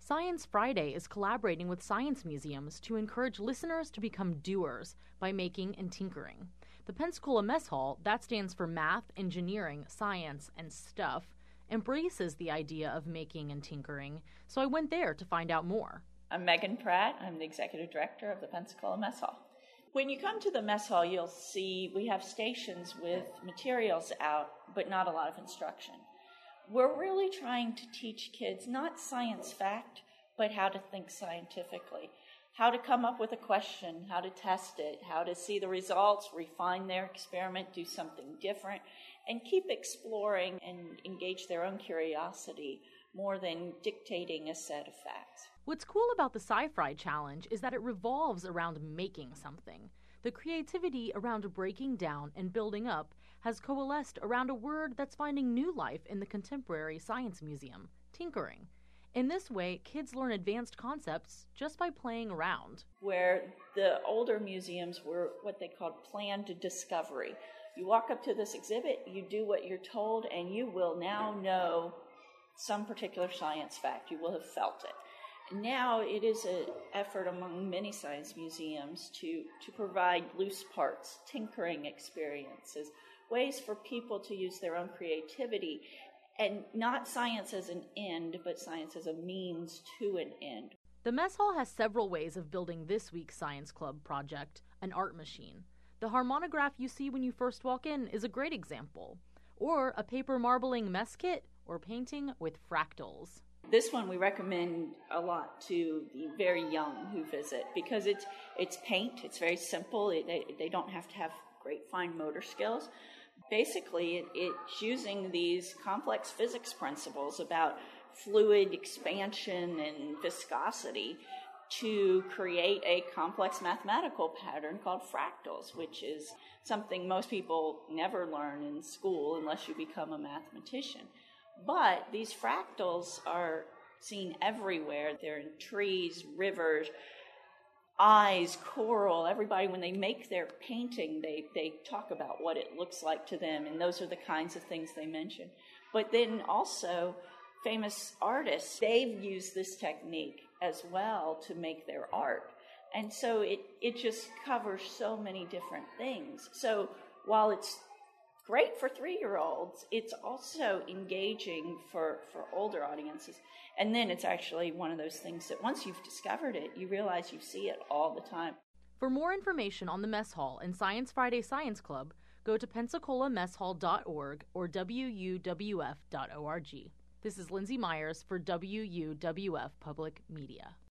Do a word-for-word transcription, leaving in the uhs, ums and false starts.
Science Friday is collaborating with science museums to encourage listeners to become doers by making and tinkering. The Pensacola Mess Hall, that stands for math, engineering, science, and stuff, embraces the idea of making and tinkering, so I went there to find out more. I'm Megan Pratt. I'm the executive director of the Pensacola Mess Hall. When you come to the mess hall, you'll see we have stations with materials out, but not a lot of instruction. We're really trying to teach kids not science fact, but how to think scientifically, how to come up with a question, how to test it, how to see the results, refine their experiment, do something different, and keep exploring and engage their own curiosity more than dictating a set of facts. What's cool about the Sci-Fri Challenge is that it revolves around making something. The creativity around breaking down and building up has coalesced around a word that's finding new life in the contemporary science museum, tinkering. In this way, kids learn advanced concepts just by playing around. Where the older museums were what they called planned discovery. You walk up to this exhibit, you do what you're told, and you will now know some particular science fact. You will have felt it. Now it is an effort among many science museums to, to provide loose parts, tinkering experiences, ways for people to use their own creativity, and not science as an end, but science as a means to an end. The Mess Hall has several ways of building this week's Science Club project, an art machine. The harmonograph you see when you first walk in is a great example, or a paper marbling mess kit, or painting with fractals. This one we recommend a lot to the very young who visit because it's it's paint. It's very simple. It, they, they don't have to have great fine motor skills. Basically, it, it's using these complex physics principles about fluid expansion and viscosity to create a complex mathematical pattern called fractals, which is something most people never learn in school unless you become a mathematician. But these fractals are seen everywhere. They're in trees, rivers, eyes, coral. Everybody, when they make their painting, they, they talk about what it looks like to them, and those are the kinds of things they mention. But then also, famous artists, they've used this technique as well to make their art. And so it, it just covers so many different things. So while it's great for three-year-olds, it's also engaging for, for older audiences. And then it's actually one of those things that once you've discovered it, you realize you see it all the time. For more information on the Mess Hall and Science Friday Science Club, go to pensacola mess hall dot org or w u w f dot org. This is Lindsay Myers for W U W F Public Media.